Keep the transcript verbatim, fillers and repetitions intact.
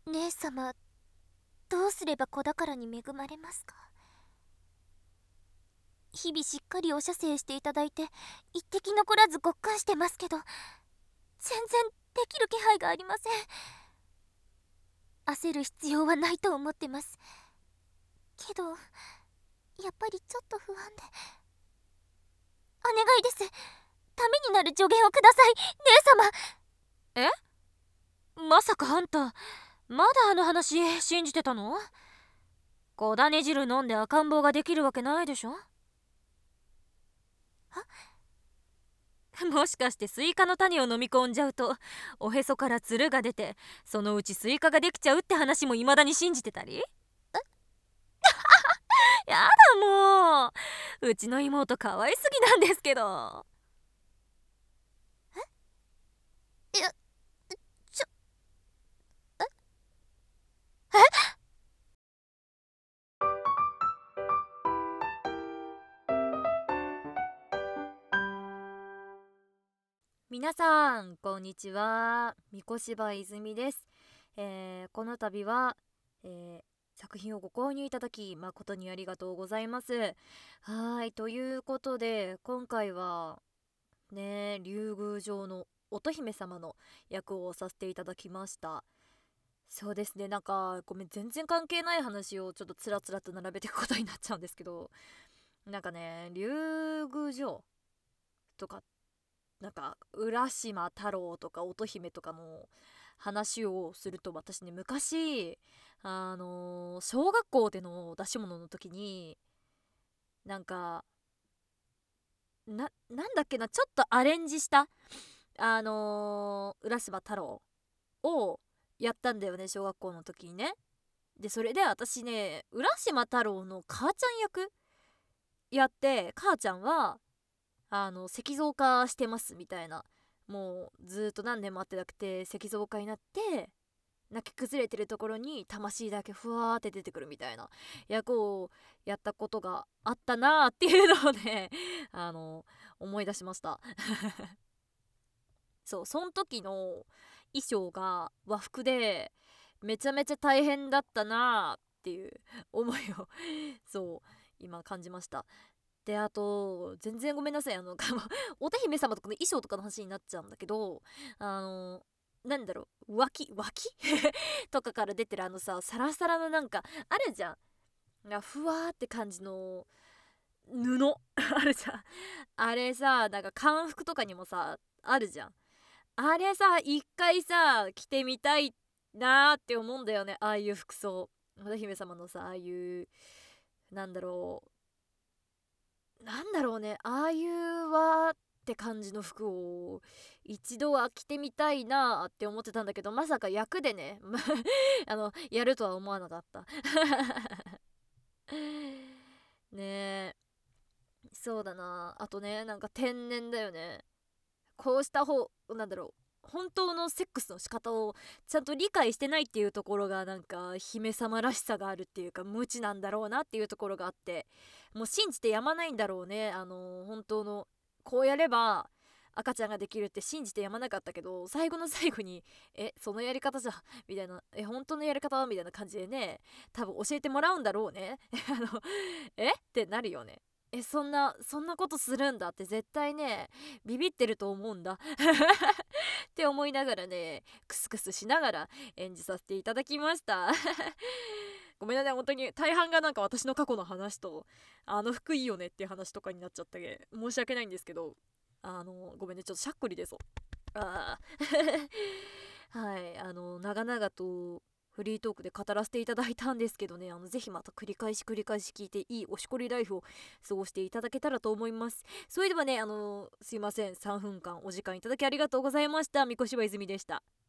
姉様、どうすれば子宝に恵まれますか？日々しっかりお射精していただいて一滴残らずごっくんしてますけど、全然できる気配がありません。焦る必要はないと思ってますけど、やっぱりちょっと不安で。お願いです、ためになる助言をください、姉様。 え、まさかあんたまだあの話信じてたの？小種汁飲んで赤ん坊ができるわけないでしょ。もしかしてスイカの種を飲み込んじゃうとおへそからつるが出て、そのうちスイカができちゃうって話も未だに信じてたり？やだもう、うちの妹可愛すぎなんですけど。 えいや、ちょええ皆さんこんにちは、三越柴泉です。えーこの度は、えー作品をご購入いただき誠にありがとうございます。はーい、ということで今回はね、竜宮城の乙姫様の役をさせていただきました。そうですね、なんかごめん、全然関係ない話をちょっとつらつらと並べていくことになっちゃうんですけど、なんかね、竜宮城とか、なんか浦島太郎とか乙姫とかの話をすると、私ね、昔あのー小学校での出し物の時に、なんかななんだっけな、ちょっとアレンジしたあのー浦島太郎をやったんだよね、小学校の時にね。でそれで私ね、浦島太郎の母ちゃん役やって、母ちゃんはあの石像化してますみたいな、もうずっと何年も会ってなくて石像化になって泣き崩れてるところに魂だけふわーって出てくるみたいな役をやったことがあったなーっていうのをねあの思い出しましたそう、その時の衣装が和服でめちゃめちゃ大変だったなーっていう思いをそう今感じました。で、あと全然ごめんなさい、あの乙姫様とかの衣装とかの話になっちゃうんだけど、あのなんだろう、脇脇とかから出てるあのさ、サラサラのなんかあるじゃん、がふわーって感じの布あるじゃん。あれさ、なんか漢服とかにもさあるじゃん。あれさ、一回さ着てみたいなーって思うんだよね、ああいう服装。乙姫様のさ、ああいうなんだろうなんだろうね、ああいうわーって感じの服を一度は着てみたいなーって思ってたんだけど、まさか役でねあのやるとは思わなかったねえ。そうだなあ、とね、なんか天然だよね。こうした方なんだろう、本当のセックスの仕方をちゃんと理解してないっていうところが、なんか姫様らしさがあるっていうか、無知なんだろうなっていうところがあって、もう信じてやまないんだろうね。あの本当のこうやれば赤ちゃんができるって信じてやまなかったけど、最後の最後にえそのやり方じゃみたいな、え本当のやり方みたいな感じでね、多分教えてもらうんだろうねあのえってなるよね。えそんなそんなことするんだって絶対ね、ビビってると思うんだって思いながらね、クスクスしながら演じさせていただきましたごめんなさい、本当に大半がなんか私の過去の話と、あの服いいよねっていう話とかになっちゃったけ申し訳ないんですけど、あのごめんね、ちょっとしゃっくり出そう。あーはいあの長々とフリートークで語らせていただいたんですけどね、あのぜひまた繰り返し繰り返し聞いて、いいおしこりライフを過ごしていただけたらと思います。それではね、あのすいません、さんぷんかんお時間いただきありがとうございました。三越柴泉でした。